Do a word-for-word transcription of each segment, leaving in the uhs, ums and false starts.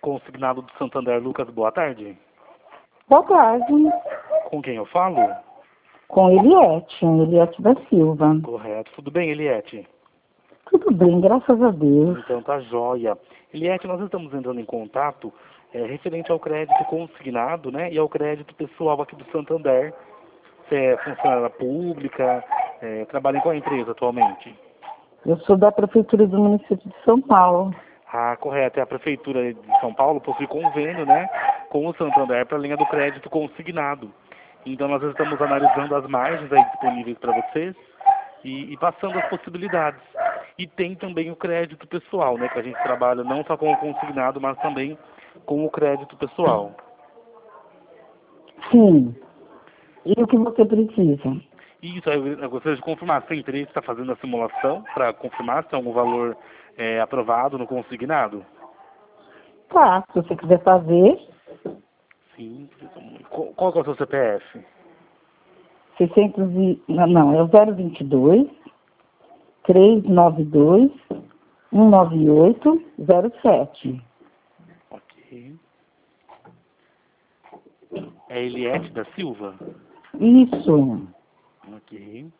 consignado do Santander. Lucas, boa tarde. Boa tarde. Com quem eu falo? Com Eliette, Eliette da Silva. Correto. Tudo bem, Eliette? Tudo bem, graças a Deus. Então tá jóia. Eliette, nós estamos entrando em contato é, referente ao crédito consignado, né, e ao crédito pessoal aqui do Santander. Você é funcionária pública, é, trabalha em qual empresa atualmente? Eu sou da Prefeitura do município de São Paulo. Ah, correto. É a Prefeitura de São Paulo possui convênio, né, com o Santander para a linha do crédito consignado. Então nós estamos analisando as margens aí disponíveis para vocês e, e passando as possibilidades. E tem também o crédito pessoal, né, que a gente trabalha não só com o consignado, mas também com o crédito pessoal. Sim. E o que você precisa? Isso, eu gostaria de confirmar, sem interesse, está fazendo a simulação para confirmar se tem algum valor é, aprovado no consignado? Tá, se você quiser fazer. Sim. Qual, qual que é o seu C P F? seiscentos e... Não, não, é o zero vinte e dois, trezentos e noventa e dois, cento e noventa e oito, zero sete. Ok. É Eliette da Silva? Isso. Ok.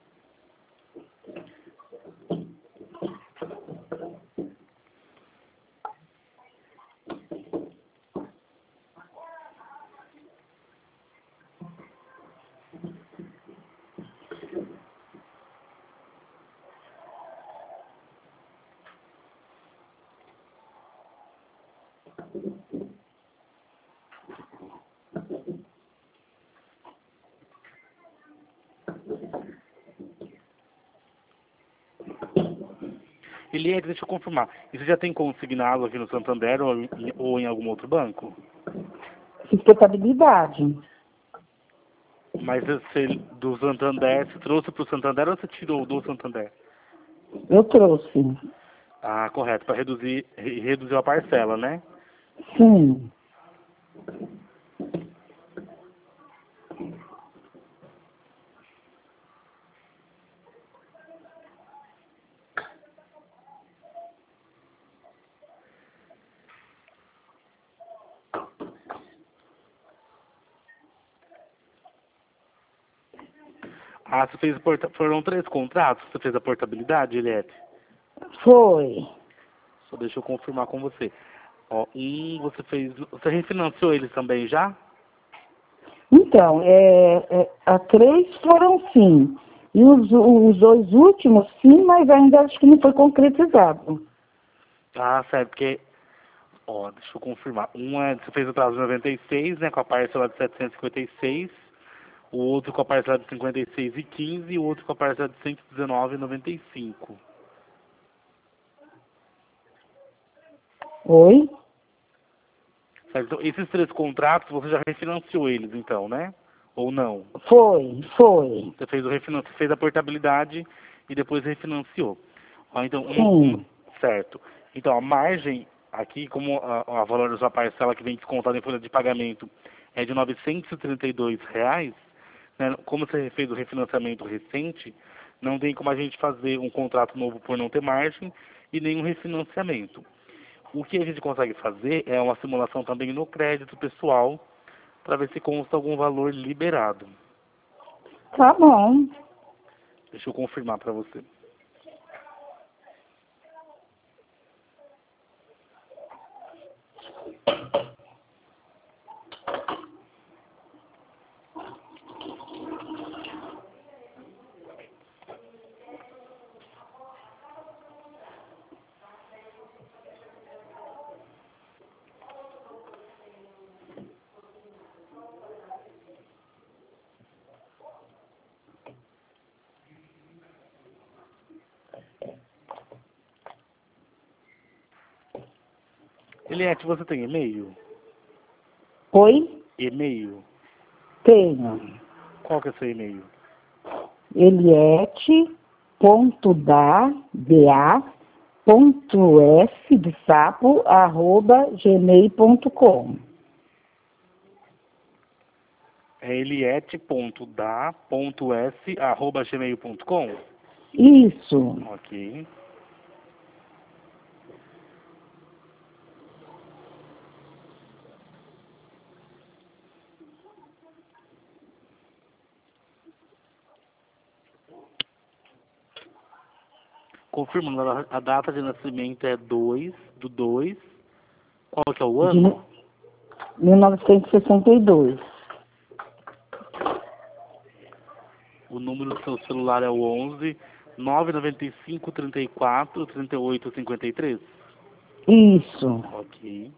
Eliette, deixa eu confirmar. Isso já tem consignado aqui no Santander ou, em- ou em algum outro banco? Sustentabilidade. Mas você, do Santander, você trouxe para o Santander ou você tirou do Santander? Eu trouxe. Ah, correto, para reduzir, re- reduzir a parcela, né? Sim. Ah, você fez, porta... foram três contratos, você fez a portabilidade, Eliette? Foi. Só deixa eu confirmar com você. Ó, um, você fez, você refinanciou eles também já? Então, é, é, a três foram sim. E os, os dois últimos, sim, mas ainda acho que não foi concretizado. Ah, certo, porque, ó, deixa eu confirmar. Um é, você fez o prazo de noventa e seis, né, com a parcela de setecentos e cinquenta e seis, o outro com a parcela de cinquenta e seis e quinze e o outro com a parcela de cento e dezenove e noventa e cinco. Oi? Certo? Então, esses três contratos, você já refinanciou eles, então, né? Ou não? Foi, foi. Você fez, o refinan... você fez a portabilidade e depois refinanciou. Ó, então, uma, uma... Sim. Certo. Então, a margem aqui, como a, a valor da sua parcela que vem descontada em folha de pagamento é de novecentos e trinta e dois reais, né? Como você fez o refinanciamento recente, não tem como a gente fazer um contrato novo por não ter margem e nenhum refinanciamento. O que a gente consegue fazer é uma simulação também no crédito pessoal para ver se consta algum valor liberado. Tá bom. Deixa eu confirmar para você. Eliette, você tem e-mail? Oi? E-mail? Tenho. Qual que é o seu e-mail? Eliette ponto da, da, ponto s de sapo, arroba gmail ponto com. É eliette ponto da ponto s arroba gmail ponto com? Isso. Ok. Confirmando, a a data de nascimento é dois do dois. Qual que é o de ano? mil novecentos e sessenta e dois. O número do seu celular é o onze nove nove cinco, trinta e quatro, trinta e oito, cinquenta e três. Isso. Ok.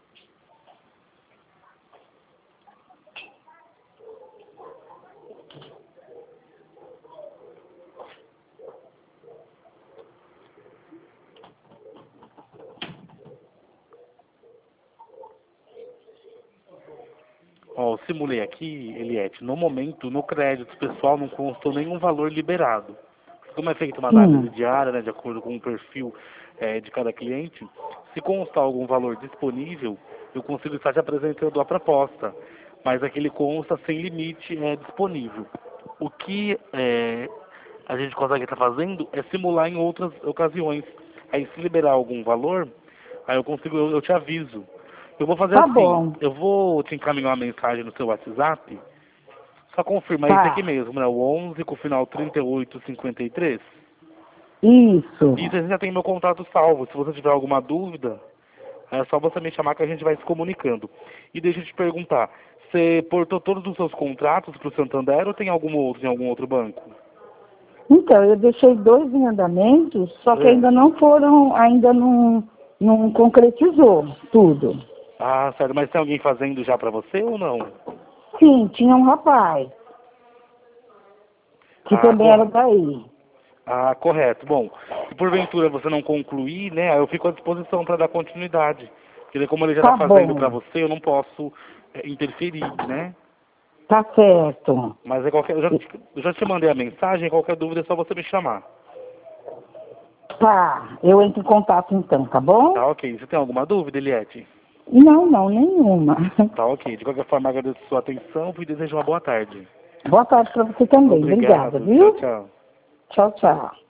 Ó, eu simulei aqui, Eliette, no momento, no crédito pessoal não constou nenhum valor liberado. Como é feita uma análise Hum. diária, né, de acordo com o perfil eh, de cada cliente, se constar algum valor disponível, eu consigo estar te apresentando a proposta, mas aquele consta sem limite é disponível. O que eh, a gente consegue estar fazendo é simular em outras ocasiões. Aí se liberar algum valor, aí eu consigo, eu, eu te aviso. Eu vou fazer Tá assim, bom. eu vou te encaminhar uma mensagem no seu WhatsApp, só confirma, é esse aqui Tá. mesmo, né? O onze com o final trinta e oito, cinquenta e três. Isso. Isso, você já tem meu contato salvo. Se você tiver alguma dúvida, é só você me chamar que a gente vai se comunicando. E deixa eu te perguntar, você portou todos os seus contratos para o Santander ou tem algum outro em algum outro banco? Então, eu deixei dois em andamento, só que É. ainda não foram, ainda não, não concretizou tudo. Ah, sério, mas tem alguém fazendo já para você ou não? Sim, tinha um rapaz, que Ah, também era cor... daí. ah, correto. Bom, se porventura você não concluir, né, aí eu fico à disposição para dar continuidade. Porque daí, como ele já está Tá fazendo para bom, você, eu não posso é, interferir, né? tá certo. Mas é qualquer... eu, já te... eu já te mandei a mensagem, qualquer dúvida é só você me chamar. Tá, eu entro em contato então, tá bom? Tá ok. Você tem alguma dúvida, Eliette? Não, não, nenhuma. Tá ok. De qualquer forma, agradeço a sua atenção e desejo uma boa tarde. Boa tarde pra você também. Obrigada, Obrigado. Tchau, viu? tchau. Tchau, tchau.